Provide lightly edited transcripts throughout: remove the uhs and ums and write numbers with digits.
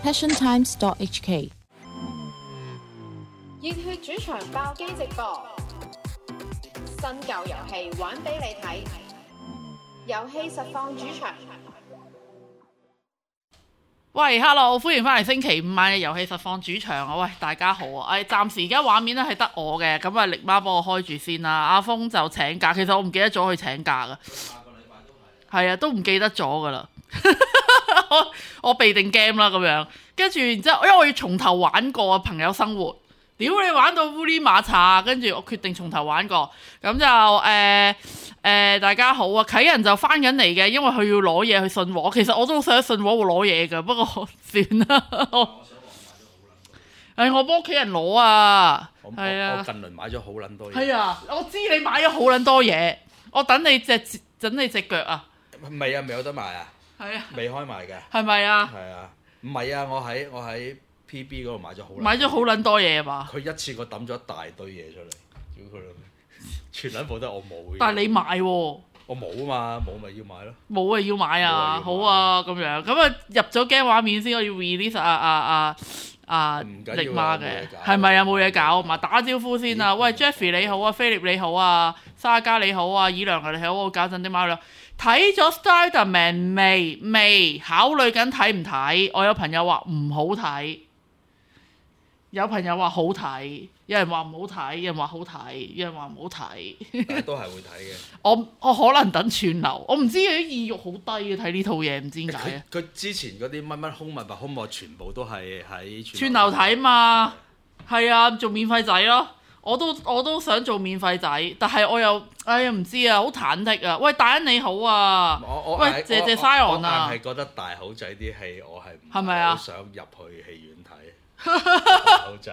passiontimes.hk。 熱血主場爆機直播，新舊遊戲玩俾你睇，遊戲實況主場。 喂 ，Hello， 歡迎翻嚟星期五晚嘅遊戲實況主場啊！喂，大家好啊！暫時而家畫面咧係得我嘅，咁啊力媽幫我開住先啦。阿峰就請假，其實我唔記得咗佢請假噶。下個禮拜都係。係啊，都唔記得咗噶啦。我備定 game 啦咁樣，跟住然之後，因為我要從頭玩過朋友生活。屌你玩到烏哩馬查，跟住我決定從頭玩過，咁就大家好啊！啟人就翻緊嚟嘅，因為佢要攞嘢去信和。其實我都好想信和會攞嘢㗎，不過算啦。我幫屋企人攞啊，係啊！ 我近輪買咗好撚多嘢。 係啊，我知你買咗好撚多嘢，我等你隻腳啊！ 未啊，未有得賣啊！ 係啊， 未開賣嘅。 係咪啊？ 係啊，唔係啊，我喺 PB 嗰度買咗好撚多嘢嘛？ 佢一次過抌咗一大堆嘢出嚟，屌佢老味！全撚部都係我冇嘅。 但係你買喎， 我冇啊嘛，冇咪要買咯。 冇啊要買啊，好啊咁樣，咁啊入咗 game 畫面先，我要 release 力媽嘅，係咪啊冇嘢搞嘛？打招呼先啊！喂 Jeffrey 你好啊，菲力你好啊，沙嘉你好啊，以良你好，我搞陣啲貓糧。睇咗 Spiderman 未？考慮緊睇唔睇？我有朋友話唔好睇。有朋友話好睇，有人話唔好睇，有人話好睇，有人話唔好睇。 但係都係會睇嘅。 我可能等串流，我唔知佢啲意欲好低嘅睇呢套嘢，唔知點解啊！ 佢之前嗰啲乜空物空我全部都係喺串流睇嘛，係啊，做免費仔咯。我都想做免費仔，但係我又唔知啊，好忐忑啊！喂，大恩你好啊！喂，謝 Sion 啊！ 我係覺得大口仔啲戲我係咪啊？ 好想入去戲院睇。大口仔，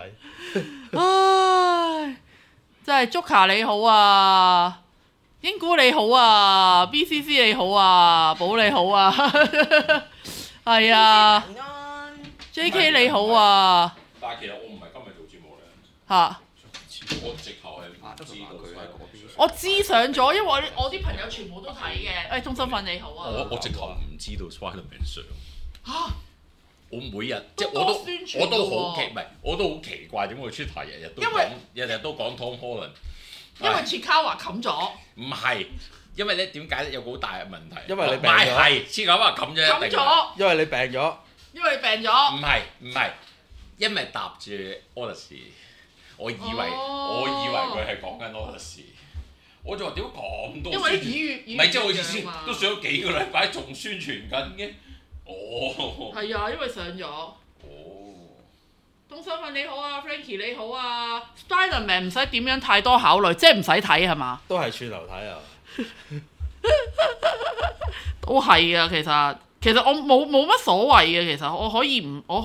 唉，真係 Joker 你好啊，英姑你好啊 ，BCC 你好啊，寶你好啊，係啊 ，JK 你好啊。 但係其實我唔係今日做節目咧。 嚇！ 我直頭係唔知道佢喺嗰邊。 我知上咗，因為我啲朋友全部都睇嘅。鍾心粉你好啊。 我直頭唔知道 Spiderman 上。 嚇！ 我每日即係我都好奇，唔係我都好奇怪點會出題日日都講 Tom Holland。 因為切卡華冚咗。 唔係，因為咧點解咧有個好大嘅問題？ 因為你病咗。 唔係，切卡華冚咗一定。 因為你病咗。 因為你病咗。 唔係，因為搭住 Odyssey， 我以為佢係講緊 Odyssey， 我就話點解咁多宣傳？ 因為唔係即係我意思，都上咗幾個禮拜仲宣傳緊嘅。哦， 係啊，因為上咗。 哦， 鍾心粉你好啊 ，Frankie 你好啊 ，Spiderman 唔使點樣太多考慮，即係唔使睇係嘛？ 都係串流睇啊！ 都係啊，其實我冇乜所謂嘅，其實我可以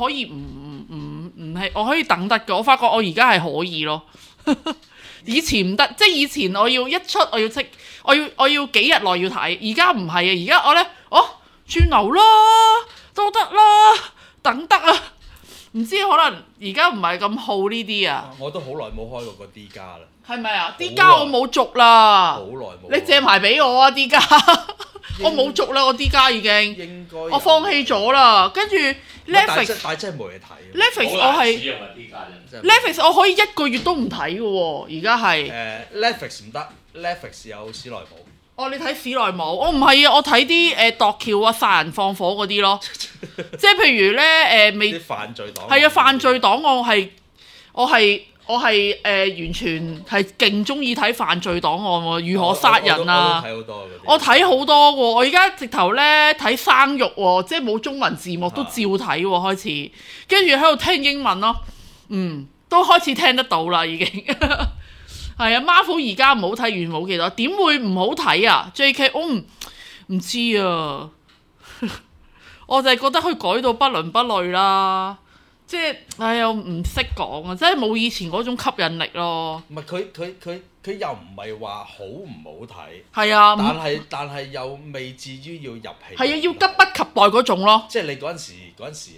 等得嘅，我發覺我而家係可以咯。以前唔得，即係以前我要一出我要幾日內要睇，而家唔係啊，而家我咧串流啦，都得啦，等得啊！唔知可能而家唔係咁好呢啲啊。 我都好耐冇開過個 D 加啦。 係咪啊？D 加我冇續啦。好耐冇。 你借埋俾我啊 D 加，我冇續啦，我 D 加已經。應該。我放棄咗啦，跟住 Netflix。但係真係冇嘢睇。Netflix 我係。Netflix 我可以一個月都唔睇嘅喎，而家係。 Netflix 唔得 ，Netflix 有史萊姆。 你睇史萊姆？我唔係啊，我睇啲奪橋啊、殺人放火嗰啲咯。即係譬如咧啲犯罪檔。係啊，犯罪檔我係完全係勁中意睇犯罪檔案喎，如何殺人啊！我睇好多喎，我而家直頭咧睇生肉喎，即係冇中文字幕都照睇喎，開始跟住喺度聽英文咯，都開始聽得到啦已經。係啊 ，Marvel 而家唔好睇，完冇幾多，點會唔好睇啊 ？JK 我唔知啊，我就係覺得佢改到不倫不類啦，即係我唔識講啊，即係冇以前嗰種吸引力咯。 唔係佢又唔係話好唔好睇， 係啊， 但係又未至於要入戲。 係啊，要急不及待嗰種咯。 即係你嗰陣時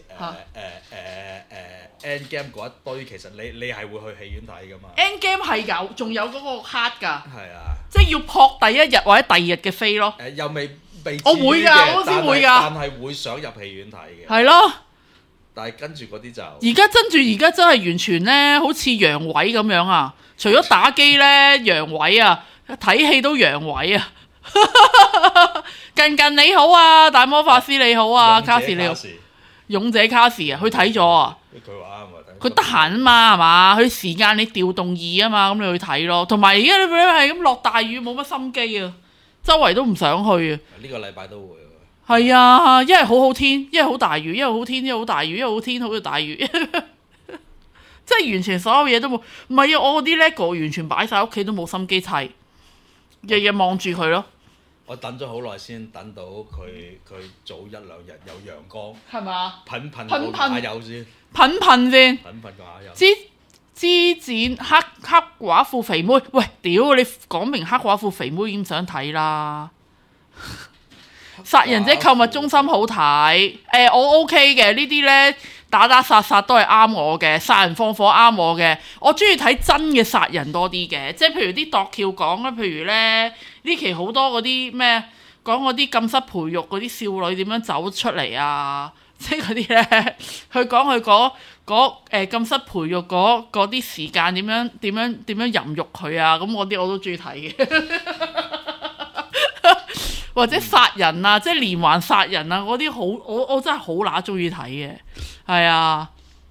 Endgame 嗰一堆，其實你係會去戲院睇噶嘛 ？Endgame 係有，仲有嗰個 hard 㗎。係啊， 即係要撲第一日或者第二日嘅飛咯。 又未我會㗎，我先會㗎。 但係會想入戲院睇嘅。 係咯， 但係跟住嗰啲就而家真係完全咧，好似陽痿咁樣啊！除咗打機咧，陽痿啊，睇戲都陽痿啊！近你好啊，大魔法師你好啊，卡士你好，勇者卡士啊，佢睇咗啊！ 佢話啱啊， 佢得閒啊嘛，係嘛？佢時間你調動易啊嘛，咁你去睇咯。同埋而家你係咁落大雨，冇乜心機啊，周圍都唔想去啊。 呢個禮拜都會。 係啊，一係好好天，一係好大雨，一係好天，一係好大雨，一係好天，好大雨，即係完全所有嘢都冇。唔係啊，我嗰啲 LEGO 完全擺晒屋企都冇心機砌，日日望住佢咯。 我等咗好耐先等到佢早1-2日有陽光， 係嘛？ 噴個下油先， 噴先。 噴個下油。 之前黑寡婦肥妹，喂，屌你講明黑寡婦肥妹已經想睇啦。殺人者購物中心好睇，我 OK 嘅呢啲呢，打殺都係啱我嘅，殺人放火啱我嘅，我中意睇真嘅殺人多啲嘅，即係譬如啲度橋講啦，譬如呢期好多嗰啲咩講嗰啲禁室培育嗰啲少女點樣走出嚟啊，即係嗰啲呢，佢講佢禁室培育嗰啲時間點樣淫辱佢啊，咁嗰啲我都中意睇嘅。或者殺人啊，即係連環殺人啊，嗰啲好，我真係好乸中意睇嘅，係啊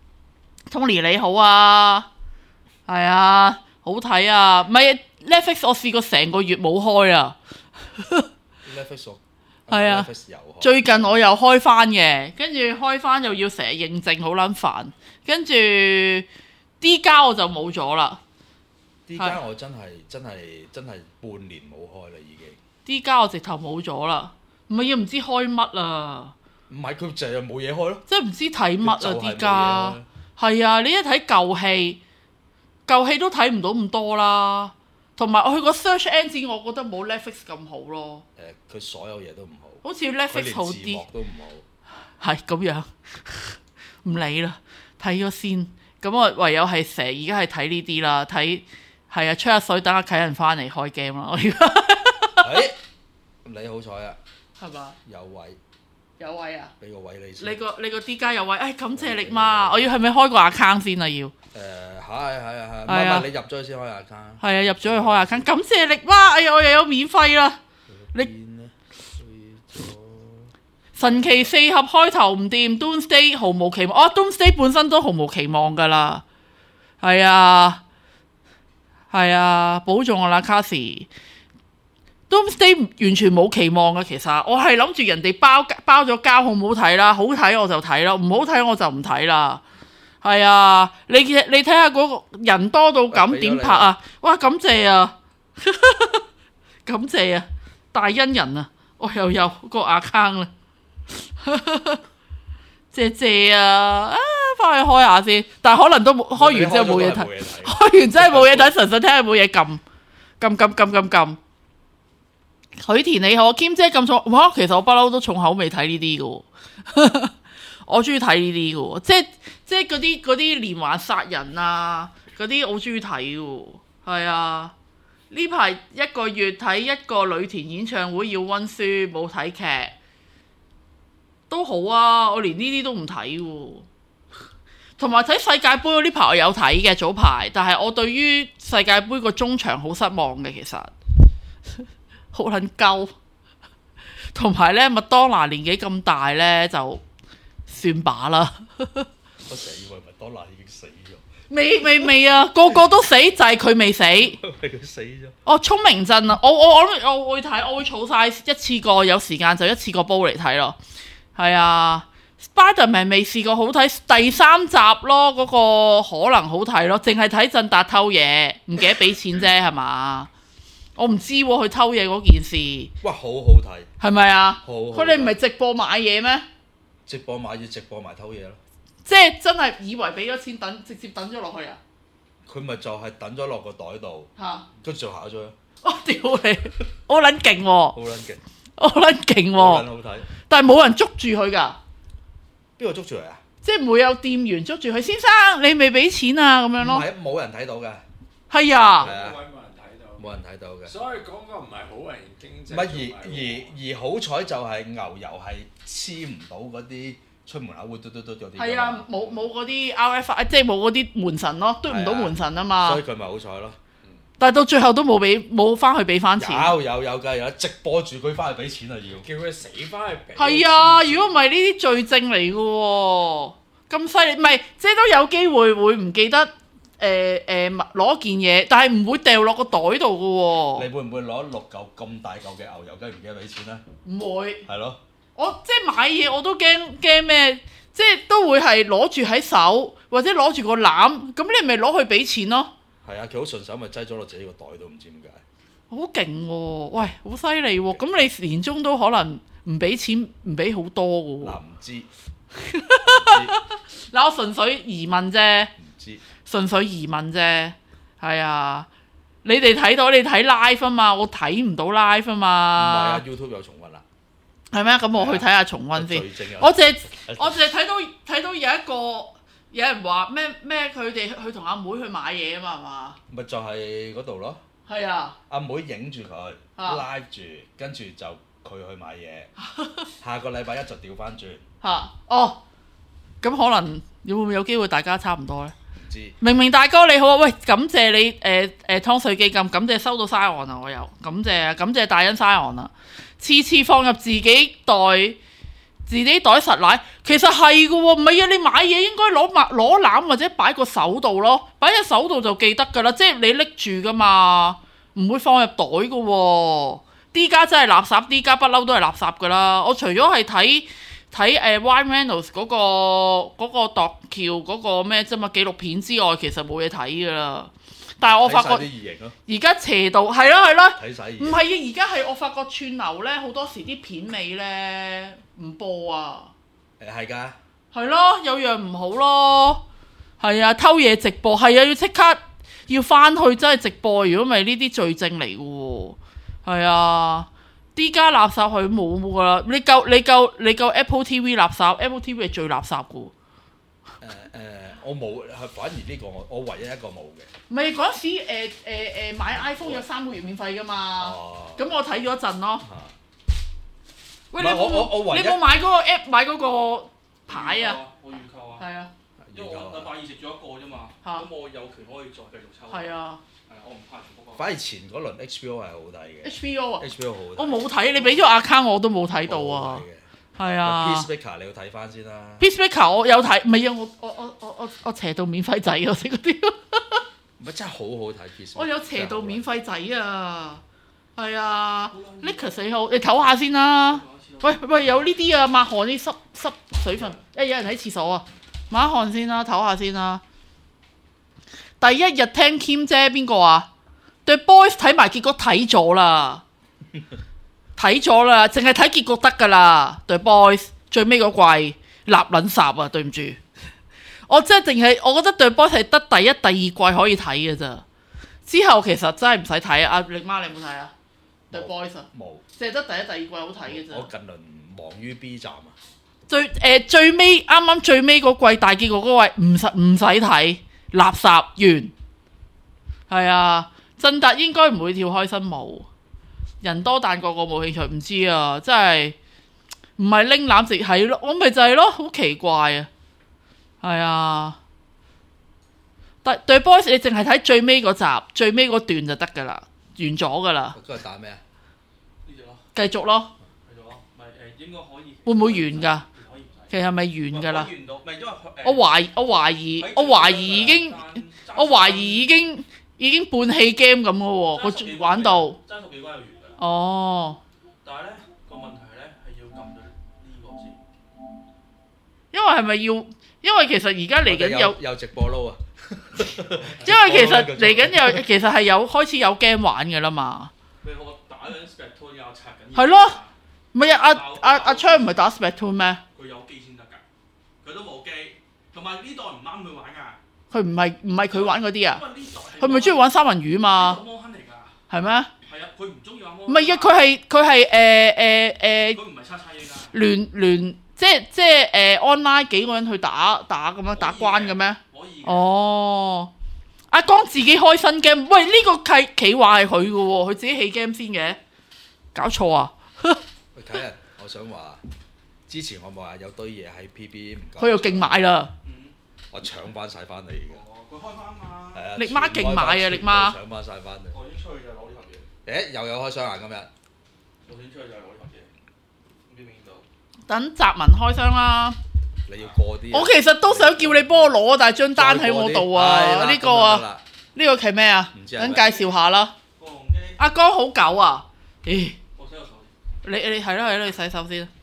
，Tony 你好啊，係啊，好睇啊，唔係 Netflix 我試過成個月冇開啊 ，Netflix 係啊，最近我又開翻嘅，跟住開翻又要成日認證，好撚煩，跟住 D 加我就冇咗啦 ，D 加我真係半年冇開啦已經。 D 加我直頭冇咗啦，唔係唔知開乜啊？ 唔係佢就係冇嘢開咯， 即係唔知睇乜啊 D 加，係啊！你一睇舊戲都睇唔到咁多啦，同埋我去個 search engine，我覺得冇 Netflix 咁好咯。 佢所有嘢都唔好， 好似 Netflix 好啲， 字幕都唔好， 係咁樣，唔理啦，睇咗先。咁我唯有係而家係睇呢啲啦，睇係啊，吹下水，等阿啟人翻嚟開 game 啦。我而家。 你好彩啊， 係嘛？有位啊！ 俾個位你先。 你個 D 加有位，感謝你嘛！我要係咪開個 account 先啊？要係，唔係你入咗去先開 account。係啊， 入咗去開 account，感謝你哇！哎呀，我又有免費啦！神奇四俠開頭唔掂 ，Doomsday 毫無期望。Doomsday 本身都毫無期望㗎啦。係啊，保重我啦，卡士。Doomsday 完全冇期望嘅，其實我係諗住人哋包咗膠好唔好睇啦，好睇我就睇啦，唔好睇我就唔睇啦。係啊，你睇下嗰個人多到咁點拍啊？哇，感謝啊，感謝啊，大恩人啊，我又有個 account 啦，謝啊，翻去開下先，但係可能都開完之後冇嘢睇，開完真係冇嘢睇，純粹聽下冇嘢撳。許田你好，兼姐咁重，哇！其實我不嬲都重口味睇呢啲嘅，我中意睇呢啲嘅，即係嗰啲連環殺人啊，嗰啲我中意睇嘅，係啊。呢排一個月睇一個女團演唱會要溫書，冇睇劇都好啊，我連呢啲都唔睇嘅。同埋睇世界盃呢排我有睇嘅早排，但係我對於世界盃個中場好失望嘅，其實。好撚鳩，同埋咧麥當娜年紀咁大咧就算把啦。 我成日以為麥當娜已經死咗。 未啊，個個都死，就係佢未死。 係佢死咗。 聰明鎮啊！我會睇，我會儲晒一次過，有時間就一次過煲嚟睇咯。係啊 ，Spiderman 未試過好睇，第3集咯，嗰個可能好睇咯，淨係睇陣達偷嘢，唔記得俾錢啫，係嘛？我唔知喎，佢偷嘢嗰件事。 哇，好好睇。係咪啊？ 好。 佢哋唔係直播買嘢咩？ 直播買嘢，直播埋偷嘢咯。 即係真係以為俾咗錢直接等咗落去啊？ 佢咪就係等咗落個袋度，跟住就考咗。 我屌你！我撚勁喎！好撚勁！ 我撚勁喎！ 好睇。但係冇人捉住佢㗎。 邊個捉住佢啊？ 即係唔會有店員捉住佢，先生你未俾錢啊咁樣咯。 唔係，冇人睇到㗎。 係啊。 冇人睇到嘅， 所以講個唔係好人經濟。 唔係而好彩就係牛油係黐唔到嗰啲出門口會嘟嗰啲。 係啊，冇嗰啲 RF， 即係冇嗰啲門神咯，嘟唔到門神啊嘛。 所以佢咪好彩咯。 但係到最後都冇翻去俾翻錢。 有㗎，有直播住佢翻去俾錢啊要。 叫佢死翻去俾。 係啊，如果唔係呢啲罪證嚟嘅喎，咁犀利，唔係即係都有機會會唔記得攞件嘢，但係唔會掉落個袋度嘅喎。 你會唔會攞6嚿咁大嚿嘅牛油雞唔記得俾錢咧？ 唔會。 係咯。 我即係買嘢我都驚咩？即係都會係攞住喺手，或者攞住個籃，咁你咪攞去俾錢咯。 係啊，佢好順手咪擠咗落自己個袋度，唔知點解。 好勁喎！喂，好犀利喎！咁你年終都可能唔俾錢，唔俾好多嘅喎。 嗱，唔知。 嗱，我純粹疑問啫。 唔知。純粹疑問啫。係啊，你哋睇到你睇 live 啊嘛，我睇唔到 live 啊嘛。 唔係啊 ，YouTube 有重溫啦。 係咩？咁我去睇下重溫先。我淨係睇到有一個有人話咩佢哋去同阿妹去買嘢啊嘛，係嘛？ 咪就係嗰度咯。 係啊。 阿妹影住佢 live 住，跟住就佢去買嘢。下個禮拜一就調翻轉。 哦。咁可能會唔會有機會大家差唔多咧？ 唔知。明明大哥你好啊，喂，感謝你湯水基金，感謝收到 sign on 啊，我有感謝大恩 sign on 啊。次放入自己袋實奶，其實係嘅喎，唔係啊！你買嘢應該攞籃或者擺個手度咯，擺喺手度就記得㗎啦，即係你拎住㗎嘛，唔會放入袋嘅喎。D 家真係垃圾，D 家不嬲都係垃圾㗎啦。我除咗係睇Ryan Reynolds 嗰個度橋嗰個咩啫嘛紀錄片之外，其實冇嘢睇㗎啦。但係我發覺而家邪道係咯，唔係啊！而家係我發覺串流咧，好多時啲片尾咧唔播啊。 係㗎。係咯，有樣唔好咯。係啊，偷嘢直播係啊，要即刻要翻去真係直播，如果唔係呢啲罪證嚟嘅喎。係啊，啲家垃圾佢冇㗎啦。你夠 Apple TV 垃圾 ，Apple TV 係最垃圾嘅喎。 我冇，反而呢個我唯一一個冇嘅。 唔係嗰陣時買 iPhone 有3個月免費㗎嘛，咁我睇咗一陣咯。喂，你冇買嗰個 app 買嗰個牌啊？ 我預購啊。 係啊。 因為我禮拜二食咗一個啫嘛，咁我有權可以再繼續抽。 係啊。 係啊，我唔怕全部。 反而前嗰輪 HBO 係好睇嘅。 HBO 啊 ？HBO 好睇。 我冇睇，你俾咗 account 我都冇睇到啊。係啊 Peacemaker 你要睇翻先啦。 Peacemaker 我有睇，唔係啊，我邪道免費仔啊，食嗰啲。 唔係真係好好睇 Peacemaker。我有邪道免費仔啊，係啊 Nicholas 你好，你唞下先啦。喂，有呢啲啊，抹汗啲濕水分，有人喺廁所啊，抹汗先啦，唞下先啦。第一日聽 Kim 姐邊個啊？對 Boys 睇埋結果睇咗啦。睇咗啦，淨係睇結局得㗎啦。對 Boys 最尾嗰季立撚霎啊，對唔住，我真係淨係我覺得對 Boys 係得第一、第二季可以睇嘅咋，之後其實真係唔使睇啊。阿力媽你有冇睇啊？對 Boys 啊，冇，淨係得第一、第二季好睇嘅咋。 我近輪忙於 B 站啊。 最尾啱最尾嗰季大結局嗰位唔使睇，垃圾完。係啊，振達應該唔會跳開新舞。人多但個個冇興趣，唔知啊，真係唔係拎攬直係咯，我咪就係咯，好奇怪啊，係啊，對 Boys 你淨係睇最尾嗰集，最尾嗰段就得㗎啦，完咗㗎啦。 嗰個打咩啊？ 呢隻咯。 繼續咯。 繼續咯，咪應該可以。 會唔會完㗎？其實係咪完㗎啦？ 完到，咪因為我懷疑已經半氣 game 咁嘅喎，個玩到。 爭十幾關就完㗎啦。 哦。 但係咧個問題咧係要撳咗呢個先。 因為係咪要？因為其實而家嚟緊有直播撈啊。 因為其實嚟緊其實係有開始有 game 玩嘅啦嘛。 咪我打緊 Splatoon 又拆緊。 係咯。唔係阿昌唔係打 Splatoon 咩？ 佢有機先得㗎，佢都冇機，同埋呢代唔啱佢玩㗎。 佢唔係佢玩嗰啲啊？佢咪中意玩三文魚嘛？係咩？係啊，佢唔中意玩。 唔係啊，佢係佢唔係叉英㗎。 聯即係online 幾個人去打咁樣打關嘅咩？ 可以。 哦，阿江自己開新 game， 喂呢個企話係佢嘅喎，佢自己起 game 先嘅，搞錯啊！ 喂，啟人，我想話， 之前我咪話有堆嘢喺 PB 唔夠， 佢又勁買啦。 我搶翻晒翻嚟嘅。 佢開翻嘛？ 係啊， 力媽勁買啊！力媽搶翻晒翻嚟。 我已經出去就攞呢盒嘢。 又有開箱啊！今日。 我先出去就係攞呢盒嘢。唔知邊度？ 等澤文開箱啦。 你要過啲。 我其實都想叫你幫我攞，但係張單喺我度啊。呢個啊，呢個係咩啊？等介紹下啦。阿江好久啊！咦？ 我洗個手。 你係咯，你洗手先。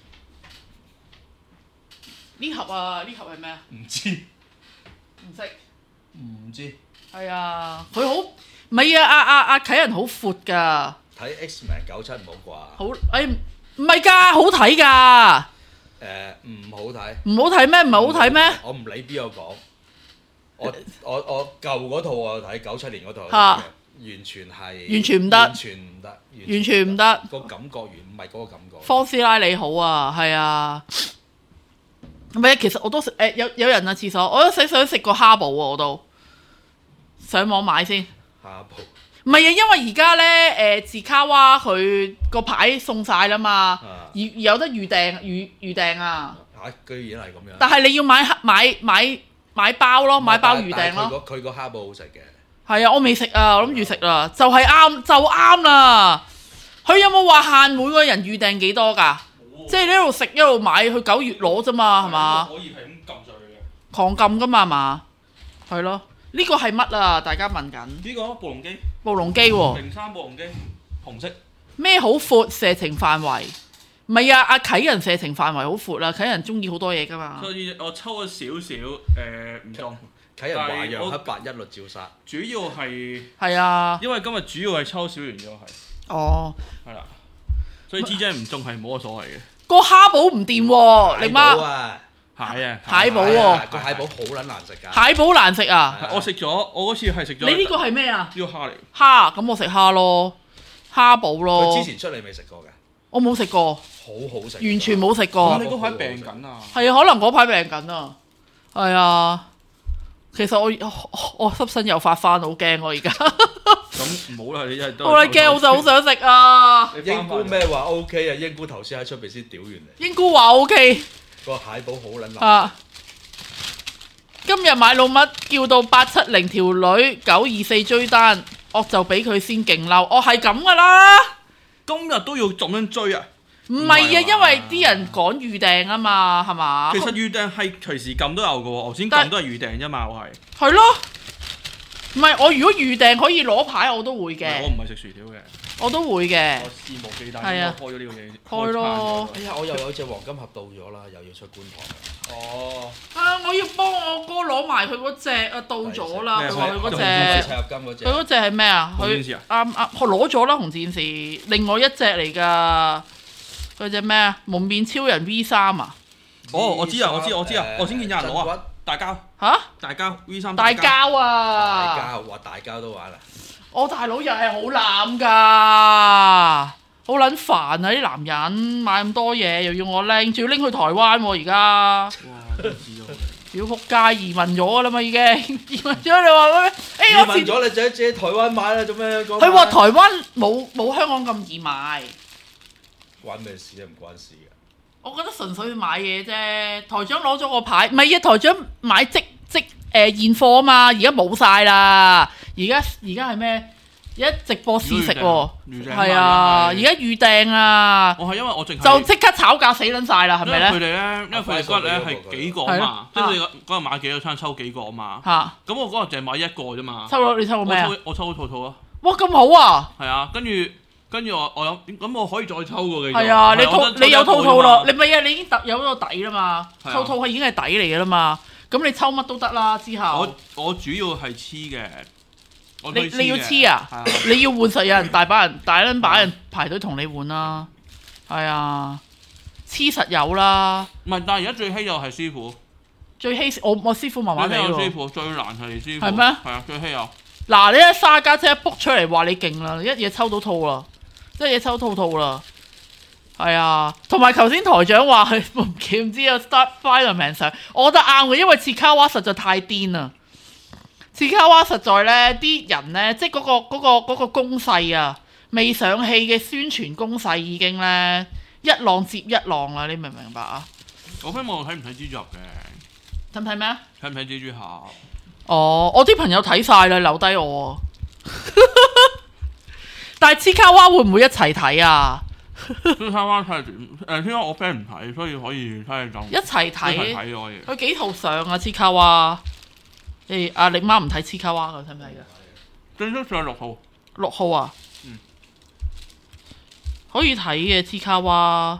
呢盒啊，呢盒係咩啊？ 唔知。 唔識。 唔知。 係啊，佢好唔係啊！阿啟仁好闊㗎。 睇 X-Men 97唔好啩？ 好唔係㗎，好睇㗎。 唔好睇。 唔好睇咩？唔係好睇咩？ 我唔理邊個講。我舊嗰套我有睇97年嗰套，完全係完全唔得， 完全唔得， 完全唔得。 個感覺唔係嗰個感覺。 科斯拉你好啊，係啊。唔係，其實我都食有人啊廁所，我都想食個蝦堡喎，我都上網買先。 蝦堡唔係啊，因為而家咧自卡娃佢個牌送晒啦嘛，有得預訂啊。 嚇！居然係咁樣。但係你要買包咯，買包預訂咯。 佢個蝦堡好食嘅。係啊，我未食啊，我諗住食啦，就啱啦。佢有冇話限每個人預訂幾多㗎？即係你一路食一路買，佢9月攞啫嘛，係嘛？ 可以係咁撳上去嘅。 狂撳㗎嘛，係嘛？係咯。呢個係乜啊？大家問緊。 呢個暴龍機。 暴龍機喎。 03暴龍機，紅色。咩好闊射程範圍？唔係啊，阿啟仁射程範圍好闊啦，啟仁中意好多嘢㗎嘛。 所以我抽咗少少唔中。 啟仁華陽黑白一律照殺。 主要係。 係啊。 因為今日主要係抽小圓咗係。 哦。 係啦。所以 TJ 唔中係冇乜所謂嘅。 個蝦堡唔掂喎，你媽。蟹堡喎。 個蟹堡好撚難食㗎。 蟹堡難食啊！ 我食咗，我嗰次係食咗。 你呢個係咩啊？ 呢個蝦嚟。 蝦，咁我食蝦咯，蝦堡咯。 佢之前出嚟未食過嘅。 我冇食過。 好好食。 完全冇食過。 你嗰排病緊啊？ 係啊，可能嗰排病緊啊。係啊。其實我濕身又發翻，好驚我而家。 咁唔好啦，你一係都。 好驚，我就好想食啊！ 英姑咩話 OK 啊？英姑頭先喺出邊先屌完你。 英姑話 OK。 個蟹堡好撚難。今日買老麥叫到870條女924追單，我就俾佢先勁嬲。我係咁噶啦。 今日都要咁樣追啊？ 唔係啊，因為啲人講預訂啊嘛，係嘛？ 其實預訂係隨時撳都有嘅喎，我先撳都係預訂啫嘛，我係。 係咯，唔係我如果預訂可以攞牌，我都會嘅。 我唔係食薯條嘅， 我都會嘅。 我肆無忌憚開咗呢個嘢。 開咯。 哎呀，我又有隻黃金盒到咗啦，又要出觀塘。 哦。 我要幫我哥攞埋佢嗰隻啊，到咗啦，佢話佢嗰隻。佢嗰隻係咩啊？佢啱攞咗啦，紅戰士。另外一隻嚟㗎。嗰隻咩啊？蒙面超人 V3啊！ 哦，我知啊，我先見有人攞啊！大膠嚇？ 大膠 V3 大膠啊！ 大膠話大膠都玩啦！ 我大佬又係好濫㗎，好撚煩啊！啲男人買咁多嘢，又要我拎，仲要拎去台灣喎而家。 哇！都知道。 屌仆街，移民咗㗎啦嘛已經，移民咗你話咩？ 移民咗你自己台灣買啦，做咩？ 佢話台灣冇香港咁易買。 關咩事啊？唔關事嘅。我覺得純粹買嘢啫。台長攞咗個牌，唔係啊！台長買即現貨啊嘛，而家冇晒啦。而家係咩？而家直播試食喎。係啊，而家預訂啊。 我係因為我淨係就即刻炒價死撚晒啦，係咪咧？ 佢哋咧，因為佢哋嗰日咧係幾個啊嘛，即係你嗰日買幾多餐抽幾個啊嘛。嚇！咁我嗰日淨係買一個啫嘛。你抽過咩啊？我抽咗套套啊。哇！咁好啊！係啊，跟住我諗，咁我可以再抽過嘅。係啊，你有套套咯，你咪啊，你已經有個底啦嘛，套套係已經係底嚟嘅啦嘛，咁你抽乜都得啦。之後我主要係黐嘅，你要黐啊？你要換實有人大把人排隊同你換啦。係啊，黐實有啦。唔係，但係而家最稀又係師傅。最稀我師傅麻麻地喎。師傅最難係師傅。係咩？係啊，最稀有。嗱，你一沙家姐一 book 出嚟話你勁啦，一嘢抽到套啦。即係嘢抽套啦，係啊，同埋頭先台長話佢唔知啊 Start Fireman 上，我覺得啱嘅，因為切卡娃實在太癲啦，切卡娃實在咧啲人咧，即係嗰個攻勢啊，未上戲嘅宣傳攻勢已經咧一浪接一浪啦，你明唔明白啊？ 我希望睇唔睇蜘蛛俠嘅？ 睇唔睇咩啊？ 睇唔睇蜘蛛俠？ 哦，我啲朋友睇晒啦，留低我。但係黐卡娃會唔會一齊睇啊？ 黐卡娃睇點？因為我 friend 唔睇，所以可以睇就一齊睇。 可以。 佢幾套相啊？黐卡娃。阿力媽唔睇黐卡娃㗎，睇唔睇㗎？ 正式上6號。 6號啊？可以睇嘅黐卡娃。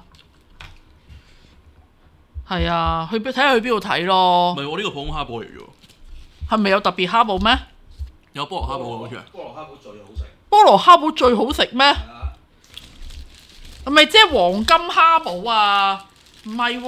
係啊，睇下去邊度睇咯。 唔係我呢個普通蝦堡嚟嘅喎。 係咪有特別蝦堡咩？ 有菠蘿蝦堡好似。 菠蘿蝦堡最好食。 菠蘿蝦堡最好食咩？係咪即係黃金蝦堡啊？唔係喎。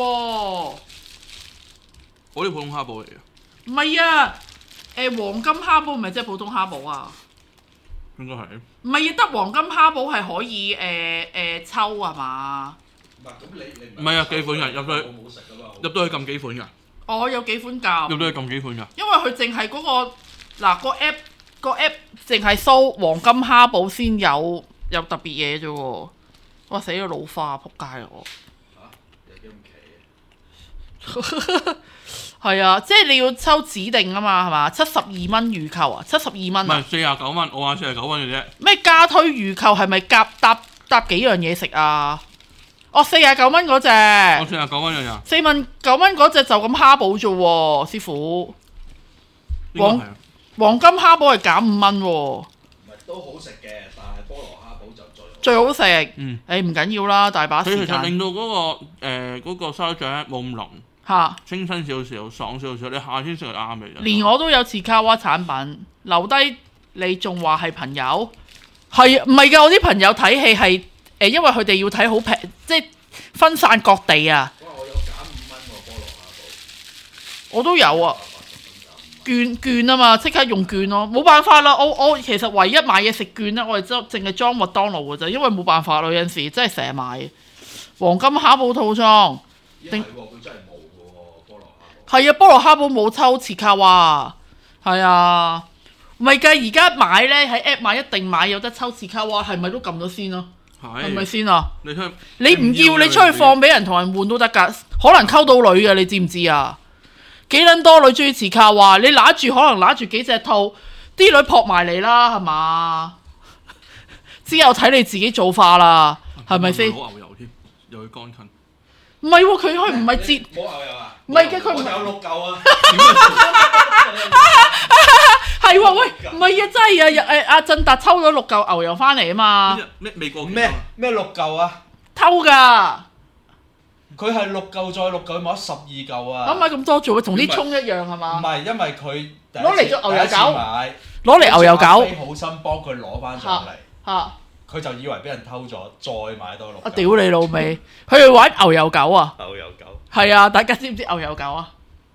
我呢個普通蝦堡嚟嘅。 唔係啊，黃金蝦堡唔係即係普通蝦堡啊？ 應該係。 唔係啊，得黃金蝦堡係可以抽係嘛？ 唔係咁你唔係啊，幾款㗎？入到去撳幾款㗎？ 哦，有幾款㗎？ 入到去撳幾款㗎？ 因為佢淨係嗰個個 app 淨係 show 黃金蝦堡先有特別嘢啫喎。哇！死咗老花，仆街我。有幾咁奇？係啊，即係你要抽指定啊嘛，係嘛？72蚊預購啊，72蚊。唔係49蚊，我話49蚊嘅啫。 咩加推預購係咪搭幾樣嘢食啊？哦，49蚊嗰隻。 我49蚊嘅咋 ？49蚊嗰隻就咁蝦堡啫喎，師傅。黃金蝦堡係減5蚊喎。 唔係都好食嘅，但係菠蘿蝦堡就最好食。唔緊要啦，大把時間。 佢其實令到嗰個沙律醬冇咁濃。清新少少，爽少少，你夏天食係啱嘅。 連我都有次卡娃產品留低，你仲話係朋友？係唔係㗎？我啲朋友睇戲係因為佢哋要睇好平，即係分散各地啊。 哇！我有減5蚊喎，菠蘿蝦堡。 我都有啊，券啊嘛，即刻用券咯，冇辦法啦。我其實唯一買嘢食券咧，我哋淨係裝麥當勞嘅啫，因為冇辦法咯，有陣時真係成日買黃金蝦堡套裝。 佢真係冇。 係啊，菠蘿蝦堡冇抽切卡娃，係啊，唔係㗎，而家買咧喺 app 買一定買有得抽切卡娃，係咪都撳咗先咯？係咪先啊？你唔要你出去放俾人同人換都得㗎，可能溝到女嘅，你知唔知啊？幾撚多女中意切卡娃，你拿住可能拿住幾隻套，啲女撲埋嚟啦，係嘛？之後睇你自己做法啦，係咪先？ 攞牛油添，又去乾近。 唔係喎，佢唔係折。 冇牛油啊？ 唔係嘅，佢唔係有6嚿啊！ 係喎，喂，唔係啊，真係啊！阿振達抽咗6嚿牛油翻嚟啊嘛！ 咩美國咩6嚿啊？ 偷㗎！ 佢係6嚿再6嚿，買12嚿啊！ 買咁多做，同啲葱一樣係嘛？ 唔係，因為佢攞嚟做牛油餃， 買攞嚟牛油餃， 好心幫佢攞翻上嚟。佢就以為俾人偷咗，再買多6嚿。 我屌你老味！佢哋玩牛油餃啊！ 牛油餃係啊！大家知唔知牛油餃啊？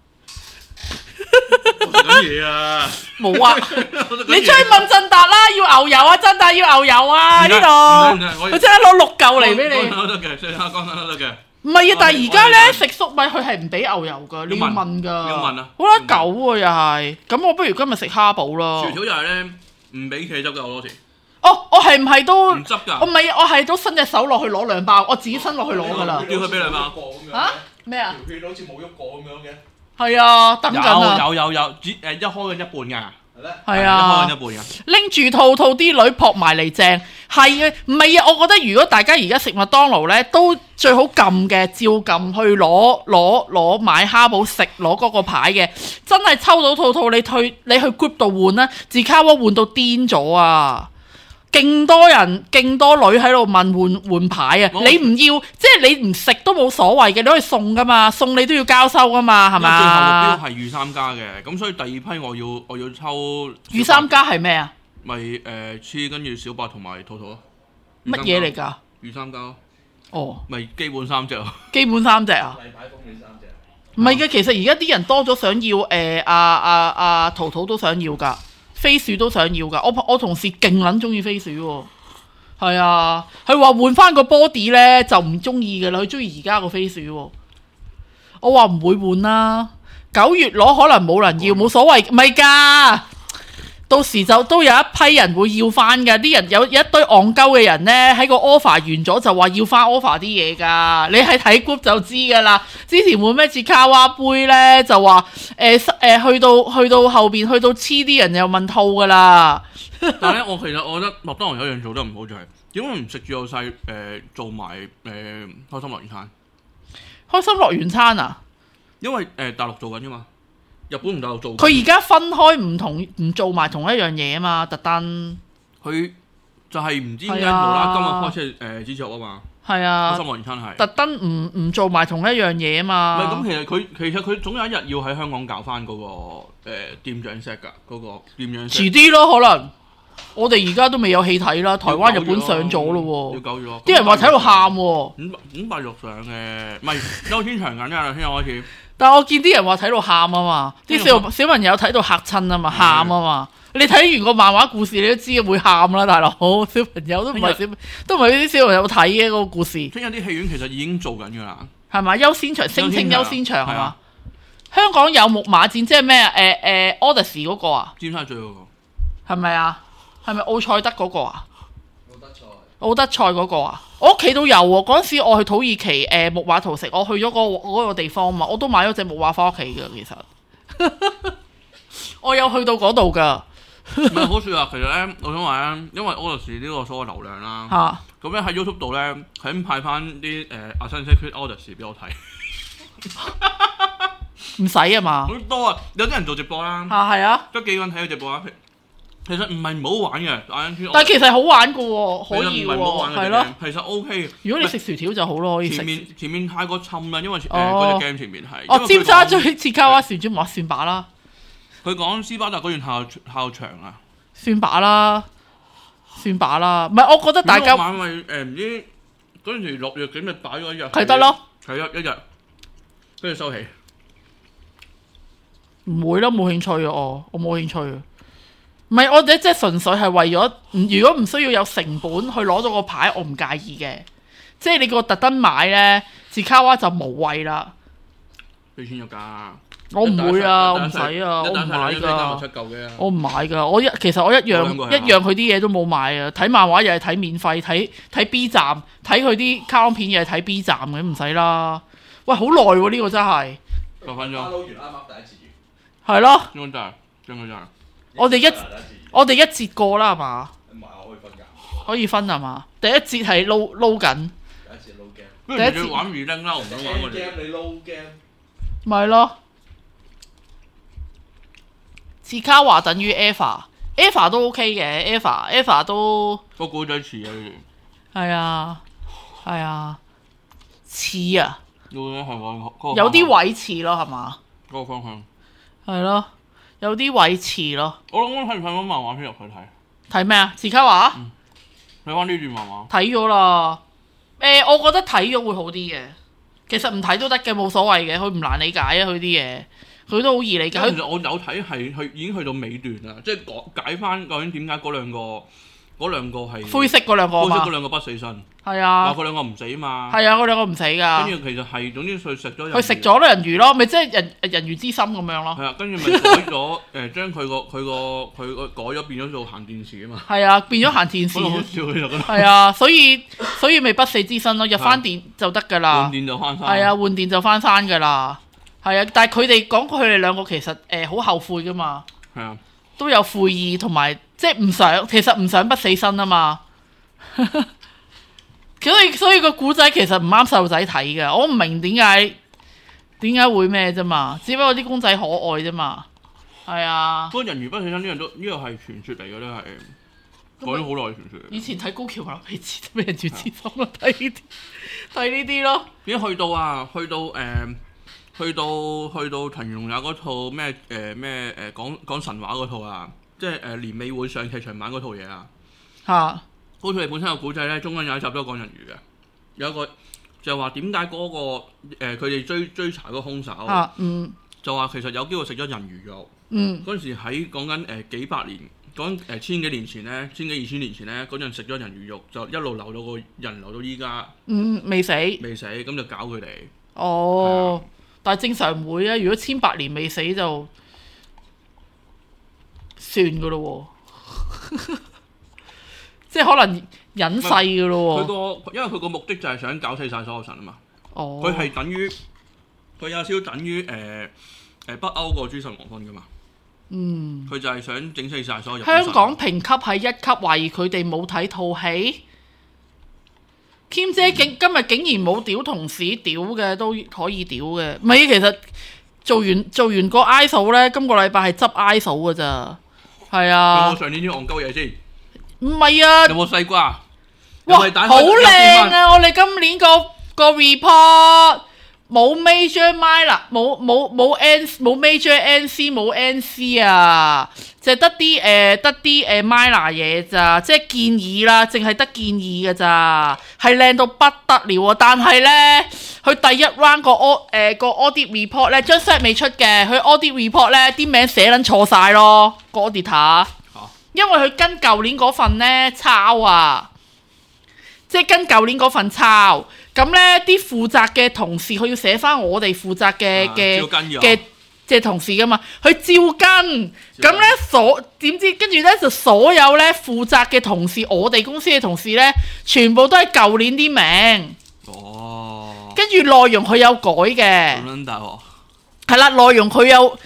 我食緊嘢啊！ 冇啊！你出去問振達啦，要牛油啊！振達要牛油啊！呢度佢即刻攞6嚿嚟俾你。 都得嘅，食下乾都得嘅。 唔係啊，但係而家咧食粟米佢係唔俾牛油㗎，你要問㗎。 要問啊！ 好啦，狗喎又係。咁我不如今日食蝦堡咯。 薯條又係咧，唔俾茄汁㗎好多時。 我係唔係都唔執㗎？ 我唔係，我係都伸隻手落去攞2包，我自己伸落去攞㗎啦。 叫佢俾2包。 嚇？咩啊？ 條血好似冇喐過咁樣嘅。 係啊，等緊啊。 有，一開緊一半㗎。 係啊， 一開緊一半㗎。 拎住套啲女撲埋嚟正，係啊，唔係啊，我覺得如果大家而家食麥當勞咧，都最好撳嘅，照撳去攞買蝦堡食，攞嗰個牌嘅，真係抽到套你去 group 度換啦，自卡窩換到癲咗啊！勁多人，勁多女喺度問換牌啊！你唔要，即係你唔食都冇所謂嘅，你可以送噶嘛，送你都要交收噶嘛，係嘛？ 最後目標係御三家嘅，咁所以第2批我要抽。 御三家係咩啊？ 咪黐跟住小白同埋兔兔咯。 乜嘢嚟㗎？ 御三家咯。 哦。 咪基本3隻咯。 基本3隻啊？ 例牌封你3隻。 唔係嘅，其實而家啲人多咗想要兔兔都想要㗎。飛鼠都想要㗎，我同事勁撚中意飛鼠喎，係啊，佢話換翻個 body 咧就唔中意㗎啦，佢中意而家個飛鼠喎，我話唔會換啦，9月攞可能冇人要，冇所謂，唔係㗎， 到時就都有一批人會要翻㗎，啲人有一堆戇鳩嘅人呢，喺個 offer 完咗就話要翻 offer 啲嘢㗎，你係睇 group 就知㗎啦。之前會咩捷卡哇杯呢，就話去到後邊去到黐啲人又問套㗎啦。 但係咧，我覺得麥當勞有一樣做得唔好就係點解唔食住有細做埋開心樂園餐？ 開心樂園餐啊？ 因為大陸做緊㗎嘛。日本同大陸做， 佢而家分開唔做埋同一樣嘢啊嘛，特登。 佢就係唔知點解無啦啦今日開始支持啊嘛。 係啊。 開心樂園餐係。 特登唔做埋同一樣嘢啊嘛。 唔係咁，其實佢總有一日要喺香港搞翻嗰個店長 set 㗎，嗰個店長 set。 遲啲咯，可能。我哋而家都未有戲睇啦，台灣、日本上咗咯喎。 要9月咯。 啲人話睇到喊喎。 586上嘅，唔係優先場緊㗎，聽日開始。 但係我見啲人話睇到喊啊嘛，啲小朋友睇到嚇親啊嘛，喊啊嘛。你睇完個漫畫故事，你都知會喊啦，大佬。小朋友都唔係啲小朋友睇嘅嗰個故事。 聽日啲戲院其實已經做緊㗎啦。 係咪優先場？聲稱優先場係嘛？香港有木馬戰，即係咩啊？Odyssey 嗰個啊？ 尖沙咀嗰個。 係咪啊？係咪奧賽德嗰個啊？奧德賽嗰個啊？我屋企都有喎。嗰陣時我去土耳其木馬屠城，我去咗嗰個地方嘛，我都買咗隻木馬翻屋企㗎。其實我有去到嗰度㗎。 唔係好笑啊！其實咧，我想話咧，因為 Odyssey 呢個所謂流量啦，咁咧喺 YouTube 度咧，係咁派翻啲Assassin's Creed Odyssey 俾我睇。 唔使啊嘛。 好多啊！有啲人做直播啦。 係啊。 得幾個人睇個直播啊？其實唔係唔好玩嘅， 但係其實好玩嘅喎，可以喎，係咯， 其實 OK。 如果你食薯條就好咯，可以食。 前面太過沉啦，因為嗰隻 game 前面係。 尖沙咀切卡哇旋轉木馬算把啦。 佢講斯巴達嗰段校場啊。 算把啦，算把啦，唔係我覺得大家。 晚咪唔知嗰陣時6月幾咪擺咗一日。 係得咯。 係一日，跟住收起。 唔會啦，冇興趣啊！我冇興趣啊。唔係，我哋即係純粹係為咗，如果唔需要有成本去攞到個牌，我唔介意嘅。即係你個特登買咧，捷卡哇就無謂啦。 俾錢咗㗎。 我唔會啊，我唔使啊，我唔買㗎。我唔買㗎，其實我一樣佢啲嘢都冇買啊。睇漫畫又係睇免費，睇 B 站，睇佢啲卡通片又係睇 B 站嘅，唔使啦。喂，好耐喎呢個真係。 6分鐘。 啱啱第一次完。 係咯。 應該真係。 我哋一節過啦係嘛？ 唔係，我可以分㗎。 可以分係嘛？第一節係撈緊。 第一節玩魚鈴啦，我唔想玩嗰啲。 你撈 game。 咪咯。捷卡哇等於 Eva 都 OK 嘅 Eva 都。 個古仔似啊呢段。係啊，係啊，似啊。 有啲位似咯係嘛？ 嗰個方向。 係咯。有啲位似咯。 我諗睇唔睇翻漫畫先入去睇。 睇咩啊？捷卡哇？ 睇翻呢段漫畫。睇咗啦。我覺得睇咗會好啲嘅。其實唔睇都得嘅，冇所謂嘅。佢唔難理解啊，佢啲嘢，佢都好易理解。 其實我有睇係已經去到尾段啦，即係解翻究竟點解嗰兩個係灰色嗰兩個嘛？ 灰色嗰兩個不死身。 係啊。 話佢兩個唔死嘛。 係啊，嗰兩個唔死㗎。 跟住其實係總之佢食咗。 佢食咗人魚咯，咪即係人魚之心咁樣咯。 係啊，跟住咪改咗將佢個改咗變咗做行電視啊嘛。 係啊，變咗行電視。 好笑其實。 係啊，所以咪不死之身咯，入翻電就得㗎啦。 換電就翻山。 係啊，換電就翻山㗎啦。係啊，但係佢哋講佢哋兩個其實好後悔㗎嘛。 係啊。都有悔意同埋即係唔想，其實唔想不死身啊嘛。所以個古仔其實唔啱細路仔睇嘅，我唔明點解會咩啫嘛，只不過啲公仔可愛啫嘛，係啊。不過人魚不死身呢樣都呢個係傳說嚟嘅，都係講咗好耐傳說。 以前睇高橋留皮子都俾人住之心咯，睇呢啲咯。 已經去到藤原龍也嗰套咩講神話嗰套啊，即係年尾會上劇場版嗰套嘢啊。 嚇！ 嗰套嘢本身個古仔咧，中間有一集都講人魚嘅，有一個就話點解嗰個佢哋追查嗰個兇手，就話其實有機會食咗人魚肉。嗰陣時喺講緊幾百年，講千幾年前咧，千幾2000年前咧，嗰陣食咗人魚肉，就一路留到個人留到依家。 未死。 未死，咁就搞佢哋。 哦，但係正常唔會啊！如果千百年未死就算噶咯喎，即係可能隱世噶咯喎。因為佢個目的就係想搞死晒所有神啊嘛。佢係等於佢有少少等於北歐個諸神黃昏噶嘛。佢就係想整死晒所有日本神。 香港評級係1級，懷疑佢哋冇睇套戲。Kim 姐今日竟然冇屌同事，屌嘅都可以屌嘅。唔係，其實做完個 ISO 咧，今個禮拜係執 ISO 㗎咋。係啊。 有冇上年啲戇鳩嘢先？ 唔係啊。 有冇西瓜？ 哇！好靚啊！我哋今年個 report 冇 major minor， 冇 major NC 冇 NC 啊，就得啲minor 嘢咋，即係建議啦，淨係得建議㗎咋，係靚到不得了啊！但係咧，佢第一 round 個 audit report 咧，張 set 未出嘅，佢 audit report 咧啲名寫撚錯晒咯，個 auditor，因為佢跟舊年嗰份咧抄啊。即係跟舊年嗰份抄，咁咧啲負責嘅同事佢要寫翻我哋負責嘅即係同事噶嘛，佢照跟，咁咧點知跟住咧就所有咧負責嘅同事，我哋公司嘅同事咧，全部都係舊年啲名。跟住內容佢有改嘅。咁撚大鑊。係啦，內容佢有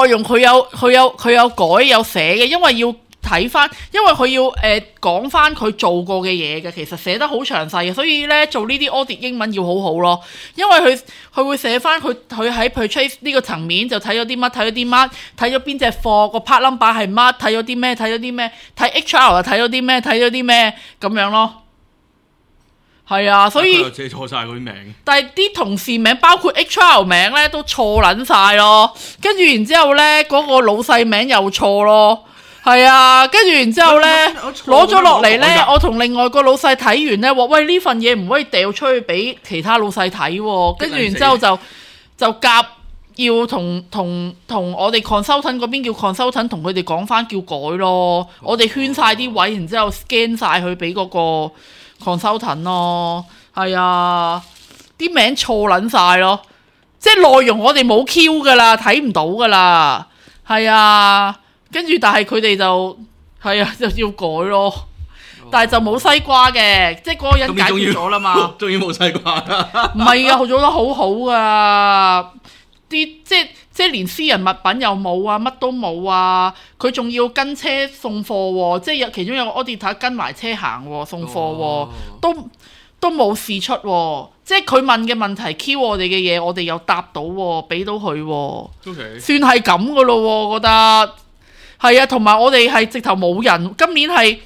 改有寫嘅，因為要。睇翻，因為佢要講翻佢做過嘅嘢嘅，其實寫得好詳細嘅，所以咧做呢啲 audit 英文要好好咯。因為佢會寫翻佢喺 purchase 呢個層面就睇咗啲乜，睇咗邊隻貨個 part number 係乜，睇咗啲咩，睇 HR 又睇咗啲咩咁樣咯。係啊，所以寫錯晒嗰啲名。 但係啲同事名包括 HR 名咧都錯撚晒咯，跟住然之後咧嗰個老細名又錯咯。係啊，跟住然之後咧，攞咗落嚟咧，我同另外個老細睇完咧，話喂，呢份嘢唔可以掉出去俾其他老細睇喎，跟住然之後就夾要同我哋 consultant 嗰邊叫 consultant 同佢哋講翻叫改咯，我哋圈晒啲位，然之後 scan 晒佢俾嗰個 consultant 咯，係啊，啲名錯撚晒咯，即係內容我哋冇 Q 噶啦，睇唔到噶啦，係啊。跟住，但係佢哋就係啊，就要改咯。但係就冇西瓜嘅，即係嗰個人解決咗啦嘛。 終於冇西瓜。 唔係啊，佢做得好好啊！啲即係連私人物品又冇啊，乜都冇啊。佢仲要跟車送貨喎，即係其中有個 auditor 跟埋車行喎，送貨喎，都冇事出喎。即係佢問嘅問題 Q 我哋嘅嘢，我哋又答到喎，俾到佢喎。 Okay. 算係咁噶咯喎，我覺得。係啊，同埋我哋係直頭冇人，今年係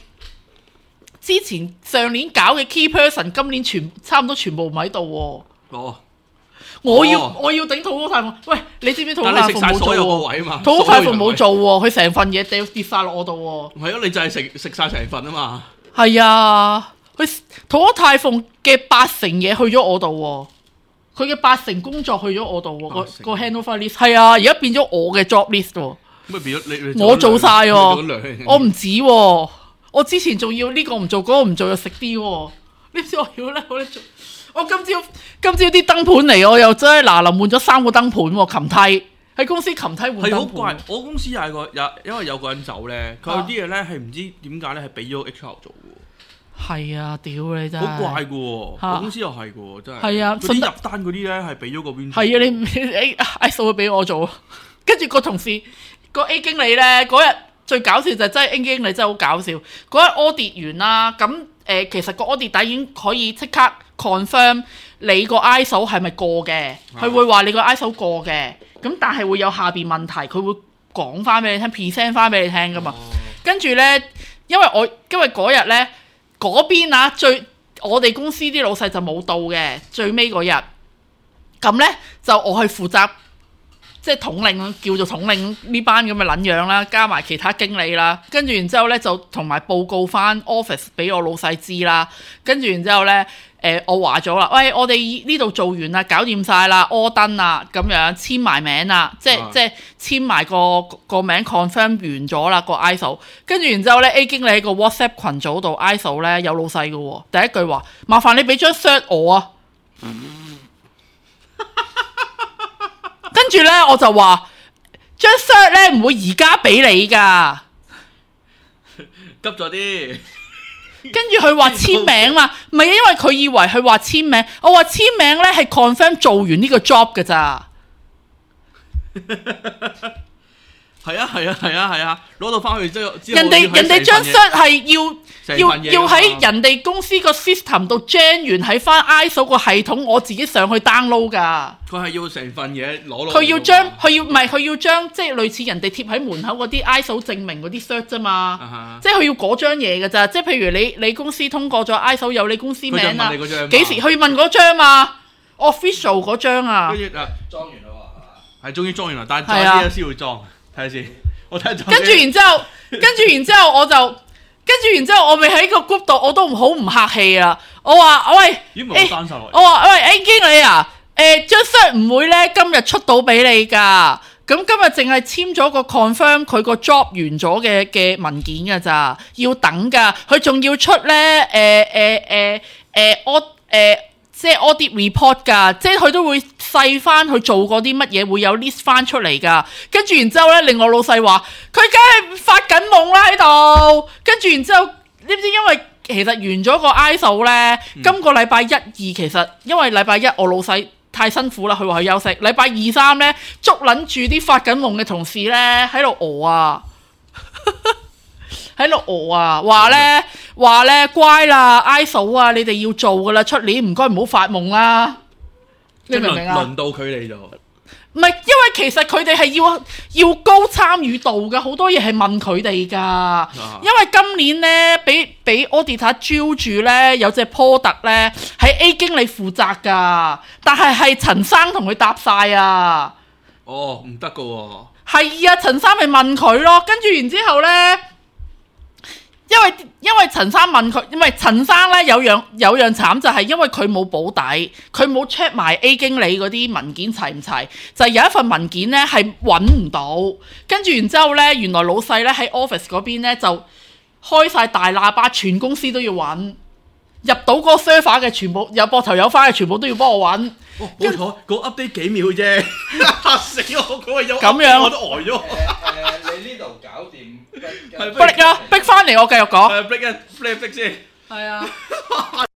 上年搞嘅 key person， 今年差唔多全部唔喺度喎。我要頂土屋太鳳，喂，你知唔知土屋太鳳冇做喎？土屋太鳳冇做喎，佢成份嘢跌晒落我度喎。 唔係啊，你就係食晒成份啊嘛。 係啊，佢土屋太鳳嘅80嘢去咗我度喎，佢嘅80工作去咗我度喎，個 handover list 係啊，而家變咗我嘅 job list 喎。我做晒喎，我唔止喎，我之前仲要呢個唔做，嗰個唔做又食啲喎。你知我要咧，我做，我今朝啲燈盤嚟，我又真係嗱臨換咗3個燈盤喎，琴梯喺公司琴梯換燈盤。係好怪， 我公司因為有個人走咧，佢有啲嘢咧係唔知點解咧係俾咗 HR 做嘅。 係啊，屌你真係好怪嘅喎，我公司又係嘅喎，真係。 係啊， 嗰啲入單嗰啲咧係俾咗個邊。 係啊，你數佢俾我做，跟住個同事。個 A 經理咧嗰日最搞笑就係真係 A 經理真係好搞笑。嗰日 audit 完啦，咁其實個 audit 已經可以即刻 confirm 你個 ISO 係咪過嘅，佢會話你個 ISO 過嘅，咁但係會有下邊問題，佢會講翻俾你聽 present 翻俾你聽噶嘛。跟住咧，因為嗰日咧嗰邊啊，我哋公司啲老細就冇到嘅，最尾嗰日，咁咧就我係負責。即係統領，叫做統領呢班咁嘅撚樣啦，加埋其他經理啦，跟住然之後咧就同埋報告翻 office 俾我老細知啦，跟住然之後咧我話咗啦，喂，我哋呢度做完啦，搞掂晒啦，order 啦，咁樣簽埋名啦，即係簽埋個名 confirm 完咗啦個 ISO， 跟住然之後咧 A 經理喺個 WhatsApp 群組度 ISO 咧有老細嘅喎，第一句話麻煩你俾張 cert 我啊。跟住咧，我就話張 cert 咧唔會而家俾你噶， 急咗啲。 跟住佢話簽名嘛，唔係因為佢以為佢話簽名，我話簽名咧係 confirm 做完呢個 job 㗎咋。 係啊，攞到翻去之後， 人哋張 cert 係要喺人哋公司個 system 度 gen 完喺翻 ISO 個系統，我自己上去 download 㗎。 佢係要成份嘢攞落。 佢要將即係類似人哋貼喺門口嗰啲 ISO 證明嗰啲 cert 啫嘛。即係佢要嗰張嘢㗎咋。即係譬如你公司通過咗 ISO 有你公司名啊，幾時去問嗰張嘛 ？official 嗰張啊。 裝完啦喎， 係終於裝完啦，但係仲有啲先會裝。睇下先，我睇咗。 跟住然之後我咪喺個 group 度，我都唔客氣啊！我話喂，我話喂，經理啊，張 cert 唔會咧今日出到俾你㗎。咁今日淨係簽咗個 confirm 佢個 job 完咗嘅文件㗎咋，要等㗎。佢仲要出咧即係 audit report 㗎，即係佢都會細翻去做過啲乜嘢，會有 list 翻出嚟㗎。跟住然之後咧，令我老細話佢梗係發緊夢啦喺度。跟住然之後，知唔知因為其實完咗個 ISO 咧，今個禮拜1、2其實因為禮拜1我老細太辛苦啦，佢話去休息。禮拜2、3咧捉撚住啲發緊夢嘅同事咧喺度餓啊！喺度餓啊！話咧乖啦，ISO啊，你哋要做噶啦，出年唔該唔好發夢啦。你明唔明啊？ 輪到佢哋就唔係，因為其實佢哋係要高參與度噶，好多嘢係問佢哋噶。因為今年咧俾 auditor 招住咧，有隻 product 咧係 A 經理負責噶，但係陳生同佢搭晒啊。 哦，唔得噶喎。 係啊，陳生咪問佢咯，跟住然之後咧。因為陳生問佢，因為陳生咧有樣慘就係因為佢冇保底，佢冇 check 埋 A 經理嗰啲文件齊唔齊，就係有一份文件咧係揾唔到，跟住然之後咧，原來老細咧喺 office 嗰邊咧就開晒大喇叭，全公司都要揾，入到嗰個 server 嘅全部有膊頭有花嘅全部都要幫我揾。 好彩個 update 幾秒啫，嚇死我！嗰個有咁樣我都呆咗。 你呢度搞掂， 逼翻嚟，我繼續講。 逼先。 係啊。